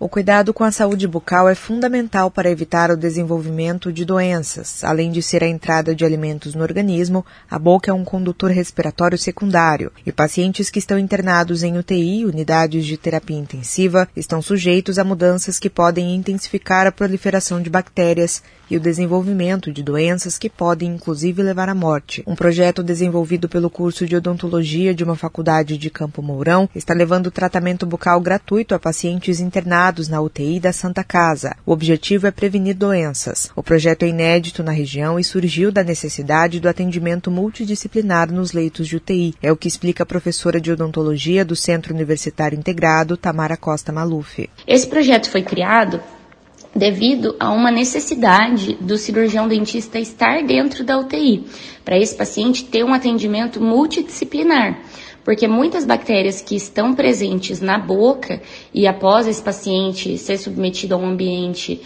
O cuidado com a saúde bucal é fundamental para evitar o desenvolvimento de doenças. Além de ser a entrada de alimentos no organismo, a boca é um condutor respiratório secundário e pacientes que estão internados em UTI, unidades de terapia intensiva, estão sujeitos a mudanças que podem intensificar a proliferação de bactérias e o desenvolvimento de doenças que podem inclusive levar à morte. Um projeto desenvolvido pelo curso de odontologia de uma faculdade de Campo Mourão está levando tratamento bucal gratuito a pacientes internados na UTI da Santa Casa. O objetivo é prevenir doenças. O projeto é inédito na região e surgiu da necessidade do atendimento multidisciplinar nos leitos de UTI. É o que explica a professora de odontologia do Centro Universitário Integrado, Tamara Costa Maluf. Esse projeto foi criado devido a uma necessidade do cirurgião dentista estar dentro da UTI, para esse paciente ter um atendimento multidisciplinar, porque muitas bactérias que estão presentes na boca e após esse paciente ser submetido a um ambiente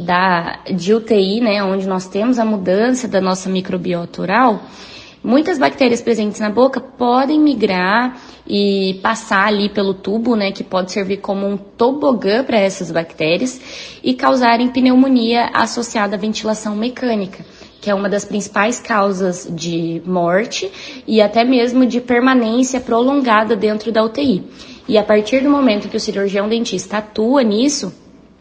de UTI, onde nós temos a mudança da nossa microbiota oral, muitas bactérias presentes na boca podem migrar e passar ali pelo tubo, que pode servir como um tobogã para essas bactérias e causarem pneumonia associada à ventilação mecânica, que é uma das principais causas de morte e até mesmo de permanência prolongada dentro da UTI. E a partir do momento que o cirurgião dentista atua nisso,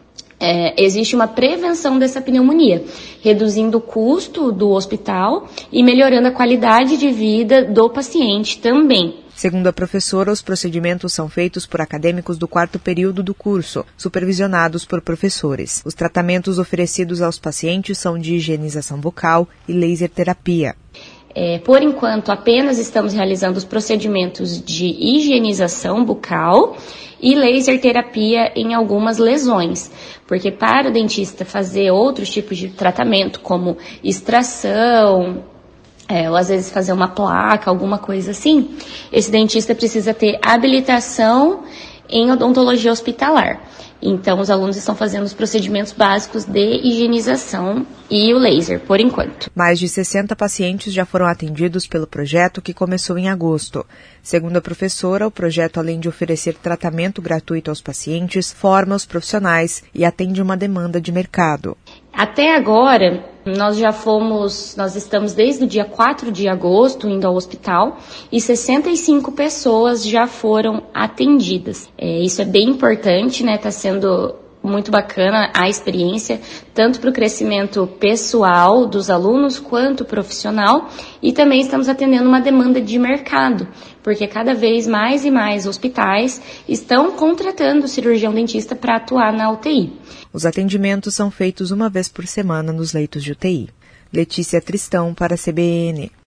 existe uma prevenção dessa pneumonia, reduzindo o custo do hospital e melhorando a qualidade de vida do paciente também. Segundo a professora, os procedimentos são feitos por acadêmicos do 4º período do curso, supervisionados por professores. Os tratamentos oferecidos aos pacientes são de higienização bucal e laser terapia. Por enquanto, apenas estamos realizando os procedimentos de higienização bucal e laser terapia em algumas lesões, porque para o dentista fazer outros tipos de tratamento, como extração, ou às vezes fazer uma placa, alguma coisa assim, esse dentista precisa ter habilitação em odontologia hospitalar. Então, os alunos estão fazendo os procedimentos básicos de higienização e o laser, por enquanto. Mais de 60 pacientes já foram atendidos pelo projeto, que começou em agosto. Segundo a professora, o projeto, além de oferecer tratamento gratuito aos pacientes, forma os profissionais e atende uma demanda de mercado. Até agora, nós estamos desde o dia 4 de agosto indo ao hospital e 65 pessoas já foram atendidas. Isso é bem importante, Tá sendo muito bacana a experiência, tanto para o crescimento pessoal dos alunos quanto profissional, e também estamos atendendo uma demanda de mercado, porque cada vez mais e mais hospitais estão contratando o cirurgião dentista para atuar na UTI. Os atendimentos são feitos uma vez por semana nos leitos de UTI. Letícia Tristão para a CBN.